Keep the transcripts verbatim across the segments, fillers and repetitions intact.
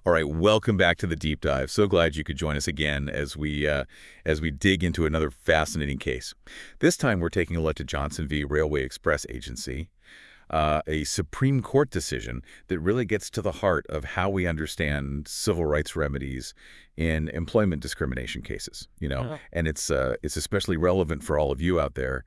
All right, welcome back to the deep dive. So glad you could join us again as we uh, as we dig into another fascinating case. This time we're taking a look at Johnson v. Railway Express Agency, uh, a Supreme Court decision that really gets to the heart of how we understand civil rights remedies in employment discrimination cases. You know, Uh-huh. and it's uh, it's especially relevant for all of you out there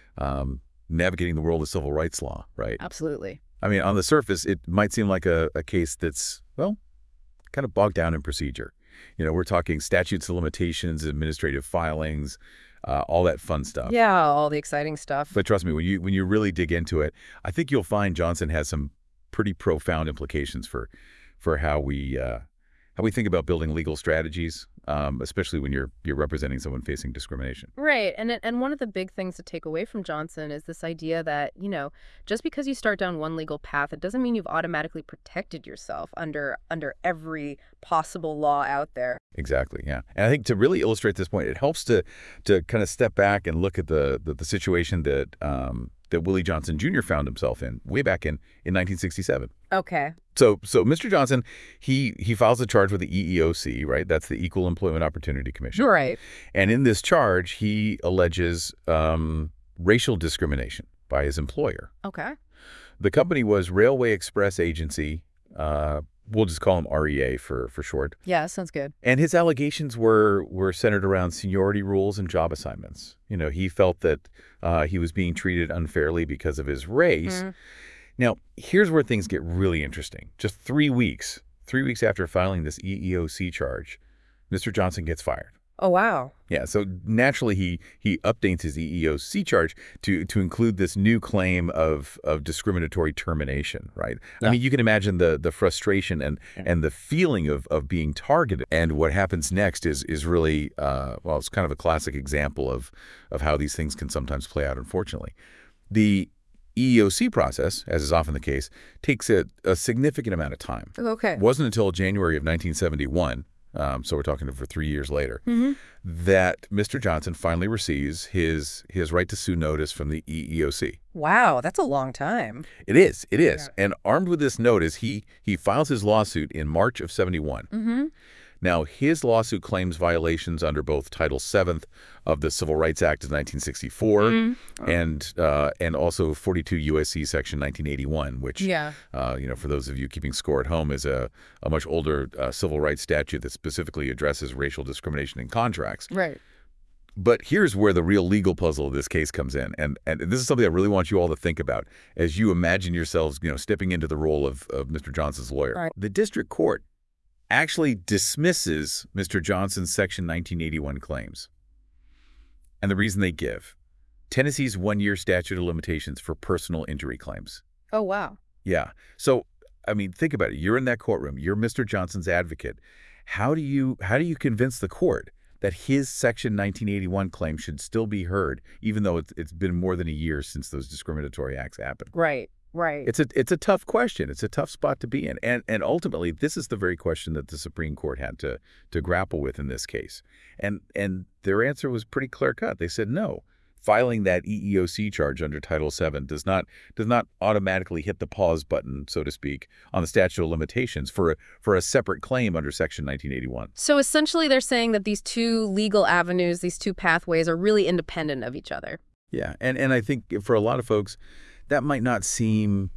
um, navigating the world of civil rights law, right? Absolutely. I mean, on the surface, it might seem like a, a case that's, well, kind of bogged down in procedure. You know, we're talking statutes of limitations, administrative filings, uh, all that fun stuff. Yeah, all the exciting stuff. But trust me, when you when you really dig into it, I think you'll find Johnson has some pretty profound implications for for how we uh, how we think about building legal strategies, um, especially when you're you're representing someone facing discrimination. Right. And it- and one of the big things to take away from Johnson is this idea that, you know, just because you start down one legal path, it doesn't mean you've automatically protected yourself under under every possible law out there. Exactly, yeah. And I think to really illustrate this point, it helps to to kind of step back and look at the the, the situation that um, that Willie Johnson Junior found himself in way back in, in nineteen sixty-seven. Okay. So so Mister Johnson, he he files a charge with the E E O C, right? That's the Equal Employment Opportunity Commission. Right. And in this charge, he alleges um, racial discrimination by his employer. Okay. The company was Railway Express Agency. Uh, we'll just call him R E A for for short. Yeah, sounds good. And his allegations were were centered around seniority rules and job assignments. You know, he felt that uh, he was being treated unfairly because of his race. Mhm. Now, here's where things get really interesting. Just three weeks, three weeks after filing this E E O C charge, Mister Johnson gets fired. Oh, wow. Yeah, so naturally he he updates his E E O C charge to to include this new claim of of discriminatory termination, right? Yeah. I mean, you can imagine the the frustration and and the feeling of of being targeted. And what happens next is is really uh, well, it's kind of a classic example of of how these things can sometimes play out. Unfortunately, the E E O C process, as is often the case, takes a, a significant amount of time. Okay. It wasn't until January of nineteen seventy-one. Um, so we're talking for three years later, Mhm. that Mister Johnson finally receives his his right to sue notice from the E E O C. Wow, that's a long time. It is, it is. And armed with this notice, he he files his lawsuit in March of seventy-one. Mm-hmm. Now, his lawsuit claims violations under both Title seven of the Civil Rights Act of nineteen sixty-four Mm-hmm. and uh, and also forty-two U S C Section nineteen eighty-one, which, Yeah. uh, you know, for those of you keeping score at home, is a, a much older uh, civil rights statute that specifically addresses racial discrimination in contracts. Right. But here's where the real legal puzzle of this case comes in, and and this is something I really want you all to think about as you imagine yourselves, you know, stepping into the role of, of Mister Johnson's lawyer. Right. The district court actually dismisses Mister Johnson's Section nineteen eighty-one claims. And the reason they give, Tennessee's one-year statute of limitations for personal injury claims. Oh, wow. Yeah. So, I mean, think about it. You're in that courtroom. You're Mister Johnson's advocate. How do you how do you convince the court that his Section nineteen eighty-one claim should still be heard, even though it's, it's been more than a year since those discriminatory acts happened? Right. Right. It's a it's a tough question. It's a tough spot to be in, and and ultimately, this is the very question that the Supreme Court had to to grapple with in this case, and and their answer was pretty clear cut. They said no. Filing that E E O C charge under Title seven does not does not automatically hit the pause button, so to speak, on the statute of limitations for a, for a separate claim under Section nineteen eighty-one. So essentially they're saying that these two legal avenues, these two pathways are really independent of each other. Yeah, and and I think for a lot of folks, that might not seem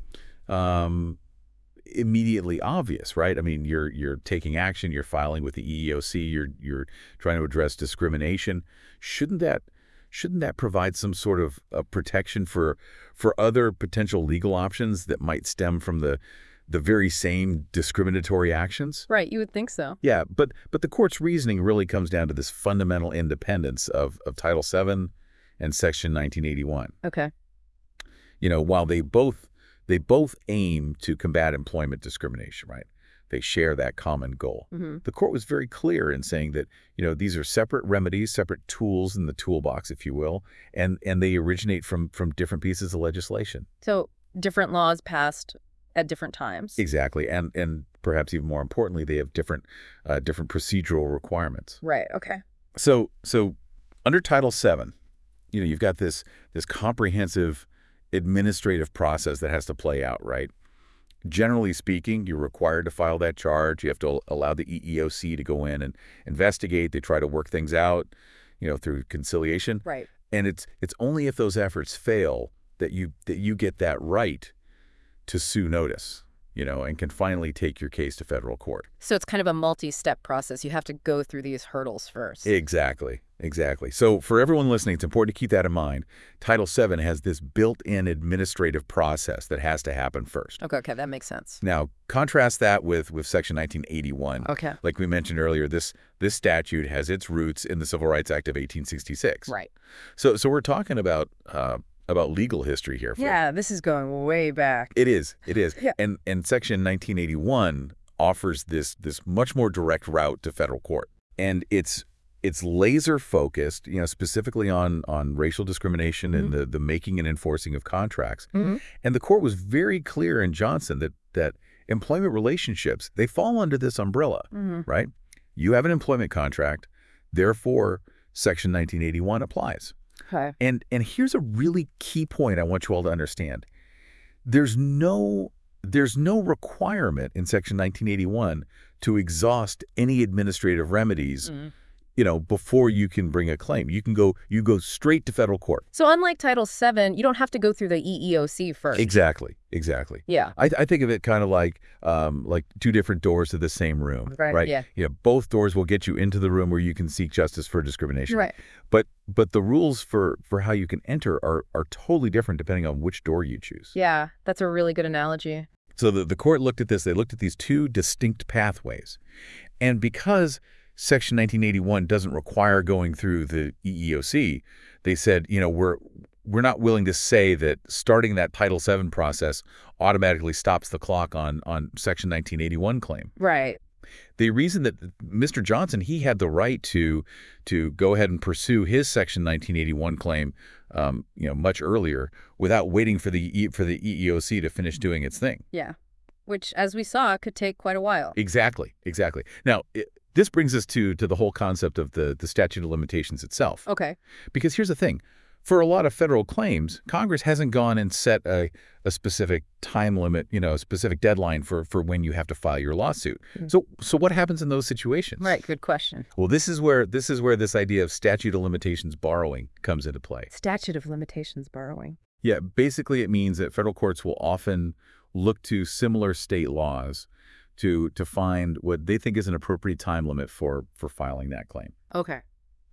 um, immediately obvious, right? I mean, you're you're taking action, you're filing with the E E O C, you're you're trying to address discrimination. Shouldn't that shouldn't that provide some sort of uh, protection for for other potential legal options that might stem from the the very same discriminatory actions? Right, you would think so. Yeah, but but the court's reasoning really comes down to this fundamental independence of of Title seven and Section nineteen eighty-one. Okay. You know, while they both they both aim to combat employment discrimination, right? They share that common goal. Mm-hmm. The court was very clear in saying that, you know, these are separate remedies, separate tools in the toolbox, if you will, and and they originate from from different pieces of legislation. So different laws passed at different times. Exactly, and and perhaps even more importantly, they have different uh, different procedural requirements. Right, okay. So so under Title seven, you know, you've got this this comprehensive administrative process that has to play out, right? Generally speaking, you're required to file that charge. You have to allow the E E O C to go in and investigate. They try to work things out, you know, through conciliation. Right. And it's it's only if those efforts fail that you that you get that right to sue notice, you know, and can finally take your case to federal court. So it's kind of a multi-step process. You have to go through these hurdles first. Exactly. Exactly. So for everyone listening, it's important to keep that in mind. Title seven has this built-in administrative process that has to happen first. Okay, okay, that makes sense. Now, contrast that with, with Section nineteen eighty-one. Okay. Like we mentioned earlier, this this statute has its roots in the Civil Rights Act of eighteen sixty-six. Right. So so we're talking about uh, about legal history here. For, Yeah, this is going way back. It is. It is. Yeah. And and Section nineteen eighty-one offers this this much more direct route to federal court. And it's it's laser focused, you know, specifically on on racial discrimination Mm-hmm. and the the making and enforcing of contracts. Mm-hmm. And the court was very clear in Johnson that that employment relationships, they fall under this umbrella, Mm-hmm. right? You have an employment contract, therefore Section nineteen eighty-one applies. Okay. And and here's a really key point I want you all to understand. There's no there's no requirement in Section nineteen eighty-one to exhaust any administrative remedies, Mm-hmm. you know, before you can bring a claim. You can go you go straight to federal court. So unlike Title seven, you don't have to go through the E E O C first. Exactly. Exactly. Yeah. I, I think of it kind of like um, like two different doors to the same room, Right, right? yeah. You know, both doors will get you into the room where you can seek justice for discrimination. Right. But but the rules for for how you can enter are are totally different depending on which door you choose. Yeah, that's a really good analogy. So the, the court looked at this. They looked at these two distinct pathways. And because Section nineteen eighty-one doesn't require going through the E E O C, they said, you know, we're we're not willing to say that starting that Title seven process automatically stops the clock on on Section nineteen eighty-one claim. Right. The reason that Mister Johnson, he had the right to to go ahead and pursue his Section nineteen eighty-one claim, um, you know, much earlier without waiting for the E- for the E E O C to finish doing its thing. Yeah. Which, as we saw, could take quite a while. Exactly, exactly. Now, it, this brings us to to the whole concept of the the statute of limitations itself. Okay. Because here's the thing. For a lot of federal claims, Congress hasn't gone and set a, a specific time limit, you know, a specific deadline for, for when you have to file your lawsuit. Mm. So so what happens in those situations? Right. Good question. Well, this is where this is where this idea of statute of limitations borrowing comes into play. Statute of limitations borrowing. Yeah, basically it means that federal courts will often look to similar state laws to to find what they think is an appropriate time limit for for filing that claim. Okay.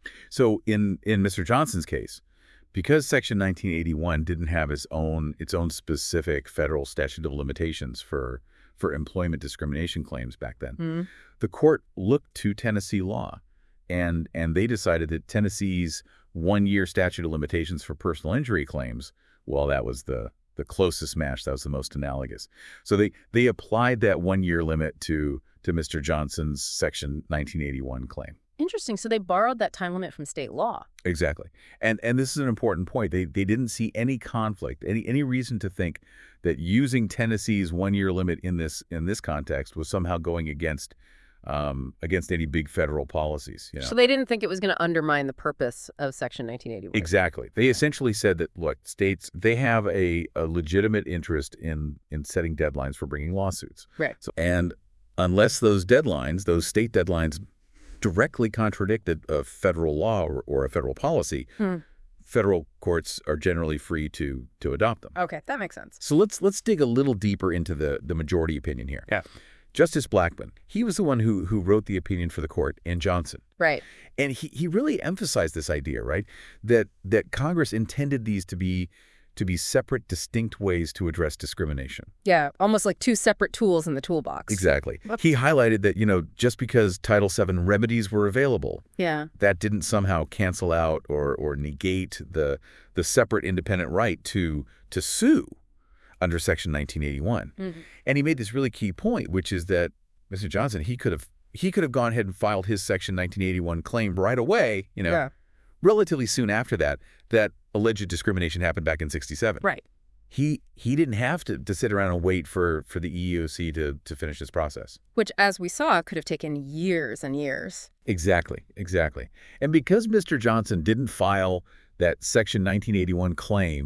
So in in Mister Johnson's case, because Section nineteen eighty-one didn't have its own its own specific federal statute of limitations for for employment discrimination claims back then, Mm-hmm. the court looked to Tennessee law, and and they decided that Tennessee's one-year statute of limitations for personal injury claims, well, that was the the closest match. That was the most analogous. So they they applied that one-year limit to to Mister Johnson's Section nineteen eighty-one claim. Interesting. So they borrowed that time limit from state law. Exactly. And and this is an important point. They they didn't see any conflict, any any reason to think that using Tennessee's one-year limit in this in this context was somehow going against um, against any big federal policies. You know? So they didn't think it was going to undermine the purpose of Section nineteen eighty-one. Exactly. They essentially said that, look, states, they have a, a legitimate interest in in setting deadlines for bringing lawsuits. Right. So, and unless those deadlines, those state deadlines, directly contradicted a federal law or, or a federal policy, Hmm. federal courts are generally free to to adopt them. Okay, that makes sense. So let's let's dig a little deeper into the the majority opinion here. Yeah. Justice Blackmun, he was the one who who wrote the opinion for the court in Johnson. Right. And he, he really emphasized this idea, right, that that Congress intended these to be to be separate, distinct ways to address discrimination. Yeah, almost like two separate tools in the toolbox. Exactly. Whoops. He highlighted that, you know, just because Title seven remedies were available, Yeah. that didn't somehow cancel out or or negate the the separate independent right to to sue under Section nineteen eighty-one. Mm-hmm. And he made this really key point, which is that Mister Johnson, he could have he could have gone ahead and filed his Section nineteen eighty-one claim right away, you know, Yeah. relatively soon after that, that alleged discrimination happened back in sixty-seven. Right. He he didn't have to, to sit around and wait for, for the E E O C to, to finish this process. Which, as we saw, could have taken years and years. Exactly, exactly. And because Mister Johnson didn't file that Section nineteen eighty-one claim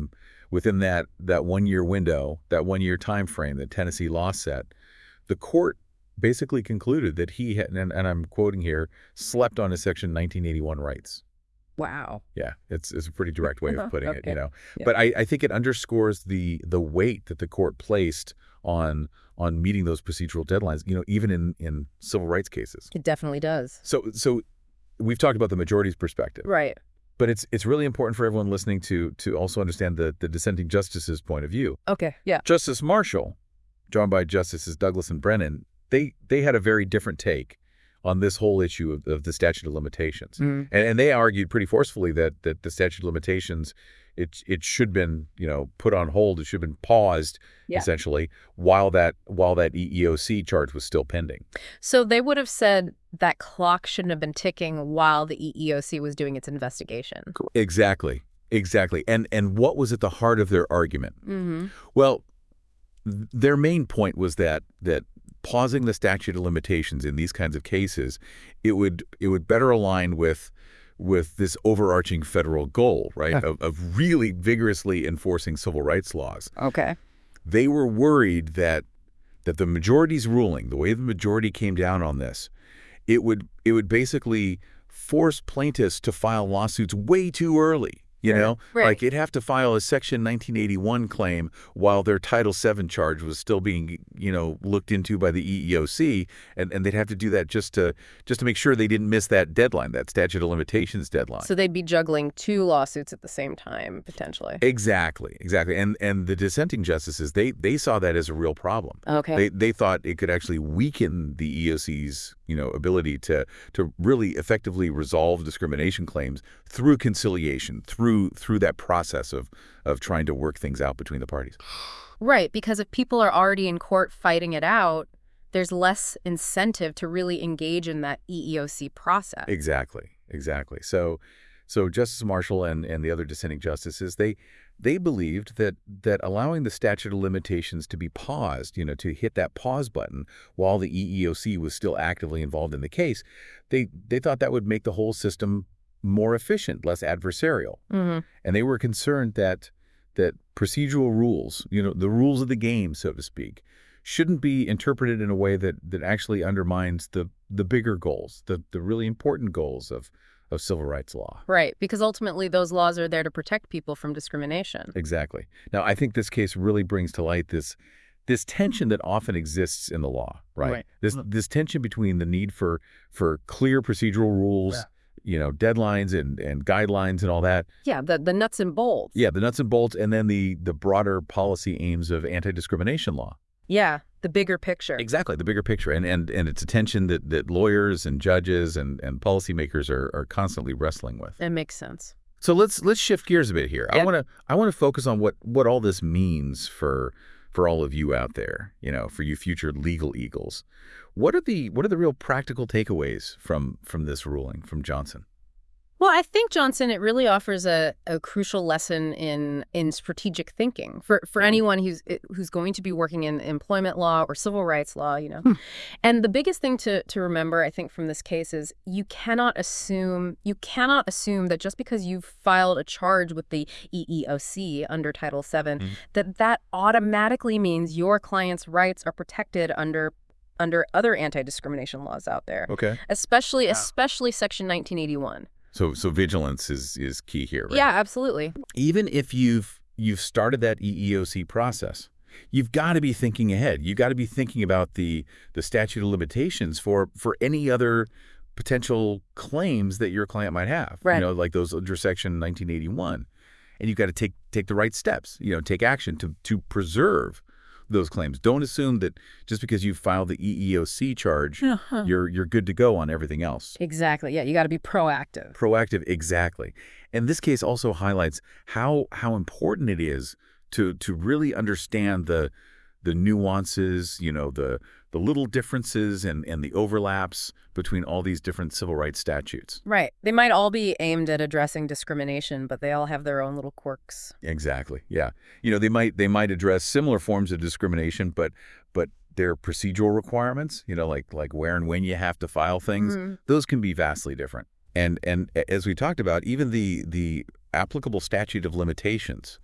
within that that one-year window, that one-year time frame that Tennessee law set, the court basically concluded that he had, and, and I'm quoting here, slept on his Section nineteen eighty-one rights. Wow. Yeah, it's it's a pretty direct way of putting Okay. it, you know. Yeah. But I, I think it underscores the the weight that the court placed on on meeting those procedural deadlines, you know, even in, in civil rights cases. It definitely does. So so we've talked about the majority's perspective. Right. But it's it's really important for everyone listening to to also understand the, the dissenting justices' point of view. Okay. Yeah. Justice Marshall, drawn by Justices Douglas and Brennan, they they had a very different take on this whole issue of, of the statute of limitations. Mm. And, and they argued pretty forcefully that that the statute of limitations, it it should been, you know, put on hold. It should have been paused, Yeah. essentially, while that while that E E O C charge was still pending. So they would have said that clock shouldn't have been ticking while the E E O C was doing its investigation. Exactly. Exactly. And and what was at the heart of their argument? Mm-hmm. Well, th- their main point was that that pausing the statute of limitations in these kinds of cases, it would it would better align with with this overarching federal goal, right, of, of really vigorously enforcing civil rights laws. Okay. They were worried that that the majority's ruling, the way the majority came down on this, it would it would basically force plaintiffs to file lawsuits way too early. You know, Right. like they'd have to file a Section nineteen eighty-one claim while their Title seven charge was still being, you know, looked into by the E E O C, and, and they'd have to do that just to just to make sure they didn't miss that deadline, that statute of limitations deadline. So they'd be juggling two lawsuits at the same time, potentially. Exactly, exactly. And and the dissenting justices, they they saw that as a real problem. Okay. They they thought it could actually weaken the E E O C's, you know, ability to to really effectively resolve discrimination claims through conciliation, through through that process of of trying to work things out between the parties. Right, because if people are already in court fighting it out, there's less incentive to really engage in that E E O C process. Exactly, exactly. So so Justice Marshall and and the other dissenting justices, they they believed that that allowing the statute of limitations to be paused, you know, to hit that pause button while the E E O C was still actively involved in the case, they they thought that would make the whole system more efficient, less adversarial. Mm-hmm. And they were concerned that that procedural rules, you know, the rules of the game, so to speak, shouldn't be interpreted in a way that that actually undermines the the bigger goals, the the really important goals of of civil rights law. Right, because ultimately those laws are there to protect people from discrimination. Exactly. Now, I think this case really brings to light this this tension that often exists in the law, right? Right. This this tension between the need for for clear procedural rules, Yeah. you know, deadlines and and guidelines and all that. Yeah, the, the nuts and bolts. Yeah, the nuts and bolts, and then the the broader policy aims of anti-discrimination law. Yeah, the bigger picture. Exactly, the bigger picture, and and and it's a tension that that lawyers and judges and and policymakers are are constantly wrestling with. It makes sense. So let's let's shift gears a bit here. I Yeah. want to I want to focus on what what all this means for for all of you out there, you know, for you future legal eagles. What are the what are the real practical takeaways from from this ruling from Johnson? Well, I think, Johnson, it really offers a, a crucial lesson in in strategic thinking for, for anyone who's who's going to be working in employment law or civil rights law, you know. Hmm. And the biggest thing to, to remember, I think, from this case is you cannot assume you cannot assume that just because you've filed a charge with the E E O C under Title seven, Hmm. that that automatically means your client's rights are protected under under other anti-discrimination laws out there, Okay. especially especially Section nineteen eighty-one. So so vigilance is is key here, right? Yeah, absolutely. Even if you've you've started that E E O C process, you've got to be thinking ahead. You've got to be thinking about the the statute of limitations for for any other potential claims that your client might have. Right. You know, like those under Section nineteen eighty-one. And you've got to take take the right steps, you know, take action to to preserve those claims. Don't assume that just because you filed the E E O C charge, Uh-huh. you're you're good to go on everything else. Exactly. Yeah, you got to be proactive. Proactive, exactly. And this case also highlights how how important it is to to really understand the the nuances, you know, the the little differences and and the overlaps between all these different civil rights statutes. Right. They might all be aimed at addressing discrimination, but they all have their own little quirks. Exactly. Yeah. You know, they might they might address similar forms of discrimination, but but their procedural requirements, you know, like like where and when you have to file things, Mhm. those can be vastly different. And and as we talked about, even the the applicable statute of limitations,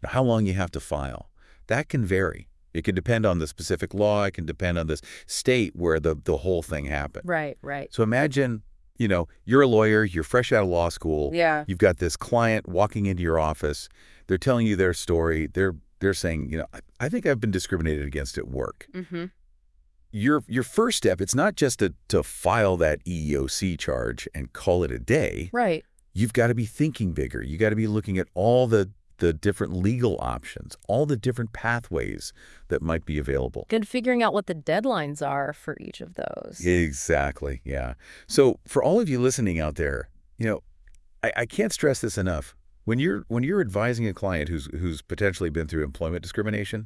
how long you have to file. That can vary. It can depend on the specific law. It can depend on the state where the, the whole thing happened. Right, right. So imagine, you know, you're a lawyer, you're fresh out of law school. Yeah. You've got this client walking into your office. They're telling you their story. They're they're saying, you know, I, I think I've been discriminated against at work. Mm-hmm. Your your first step, it's not just to, to file that E E O C charge and call it a day. Right. You've got to be thinking bigger. You got to be looking at all the the different legal options, all the different pathways that might be available. And figuring out what the deadlines are for each of those. Exactly, yeah. So for all of you listening out there, you know, I, I can't stress this enough. When you're when you're advising a client who's who's potentially been through employment discrimination,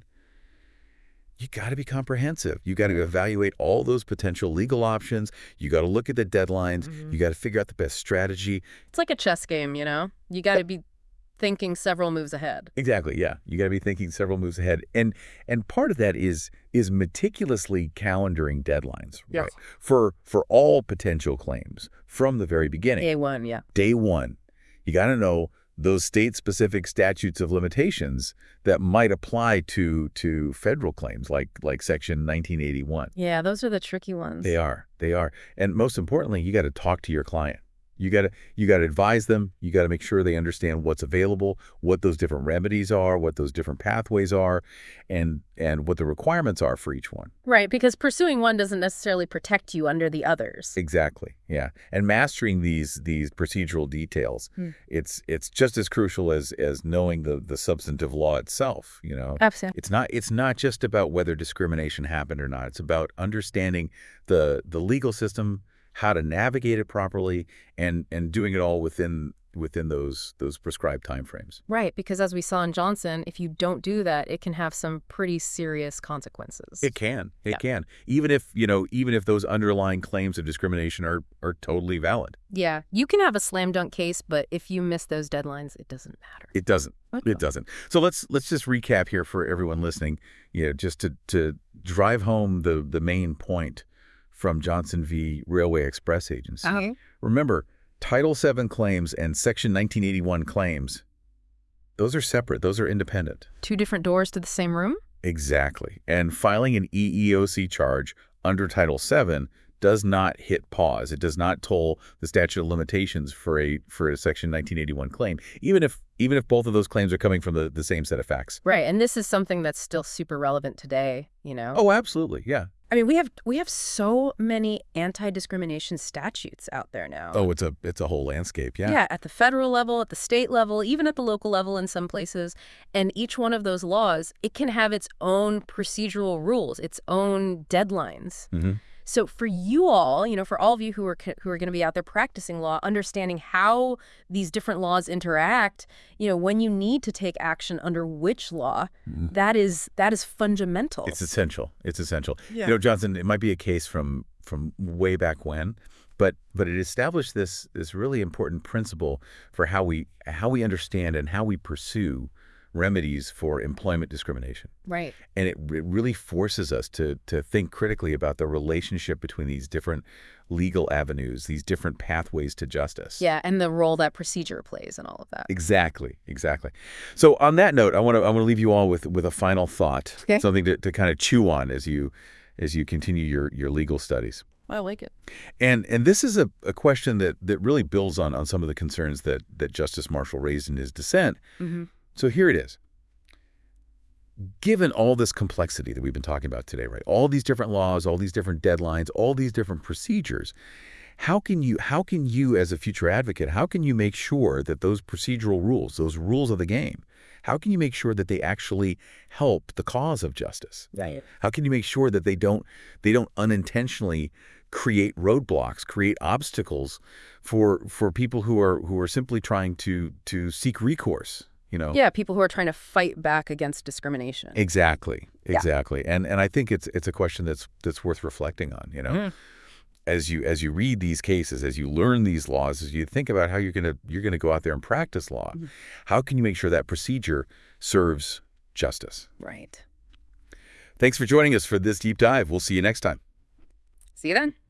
you got to be comprehensive. You got to evaluate all those potential legal options. You got to look at the deadlines. Mm-hmm. You got to figure out the best strategy. It's like a chess game, you know? You got to be thinking several moves ahead. Exactly, yeah. You got to be thinking several moves ahead. And and part of that is is meticulously calendaring deadlines, Yes. right? For for all potential claims from the very beginning. A one, yeah. Day one. You got to know those state-specific statutes of limitations that might apply to to federal claims like like Section nineteen eighty-one. Yeah, those are the tricky ones. They are. They are. And most importantly, you got to talk to your client. You got to you got to advise them. You got to make sure they understand what's available, what those different remedies are, what those different pathways are, and and what the requirements are for each one. Right, because pursuing one doesn't necessarily protect you under the others. Exactly. Yeah. And mastering these these procedural details, Hmm. it's it's just as crucial as as knowing the the substantive law itself, you know. Absolutely. It's not it's not just about whether discrimination happened or not. It's about understanding the the legal system, how to navigate it properly, and and doing it all within within those those prescribed timeframes. Right, because as we saw in Johnson, if you don't do that, it can have some pretty serious consequences. It can. It Yeah. can. Even if, you know, even if those underlying claims of discrimination are are totally valid. Yeah, you can have a slam dunk case, but if you miss those deadlines, it doesn't matter. It doesn't. Okay. It doesn't. So let's let's just recap here for everyone listening, you know, just to to drive home the the main point from Johnson v. Railway Express Agency. Okay. Remember, Title seven claims and Section nineteen eighty-one claims, those are separate. Those are independent. Two different doors to the same room? Exactly. And filing an E E O C charge under Title seven does not hit pause. It does not toll the statute of limitations for a for a Section nineteen eighty-one claim, even if even if both of those claims are coming from the, the same set of facts. Right, and this is something that's still super relevant today, you know? Oh, absolutely. Yeah. I mean, we have we have so many anti-discrimination statutes out there now. Oh, it's a it's a whole landscape. Yeah. Yeah, at the federal level, at the state level, even at the local level in some places. And each one of those laws, it can have its own procedural rules, its own deadlines. Mm-hmm. So for you all, you know, for all of you who are who are going to be out there practicing law, understanding how these different laws interact, you know, when you need to take action under which law, Mm-hmm. that is that is fundamental. It's essential. It's essential. Yeah. You know, Johnson, it might be a case from from way back when, but but it established this this really important principle for how we how we understand and how we pursue remedies for employment discrimination. Right. And it, it really forces us to to think critically about the relationship between these different legal avenues, these different pathways to justice. Yeah, and the role that procedure plays and all of that. Exactly, exactly. So on that note, I want to I want to leave you all with with a final thought, Okay. something to, to kind of chew on as you as you continue your your legal studies. I like it. And and this is a, a question that that really builds on on some of the concerns that that Justice Marshall raised in his dissent. Mm-hmm. So here it is. Given all this complexity that we've been talking about today, right? All these different laws, all these different deadlines, all these different procedures, how can you how can you as a future advocate, how can you make sure that those procedural rules, those rules of the game, how can you make sure that they actually help the cause of justice? Right. How can you make sure that they don't they don't unintentionally create roadblocks, create obstacles for for people who are who are simply trying to to seek recourse? You know? Yeah, people who are trying to fight back against discrimination. Exactly. Yeah. Exactly. And and I think it's it's a question that's that's worth reflecting on, you know. Mhm. As you as you read these cases, as you learn these laws, as you think about how you're going to you're going to go out there and practice law, Mhm. how can you make sure that procedure serves justice? Right. Thanks for joining us for this deep dive. We'll see you next time. See you then.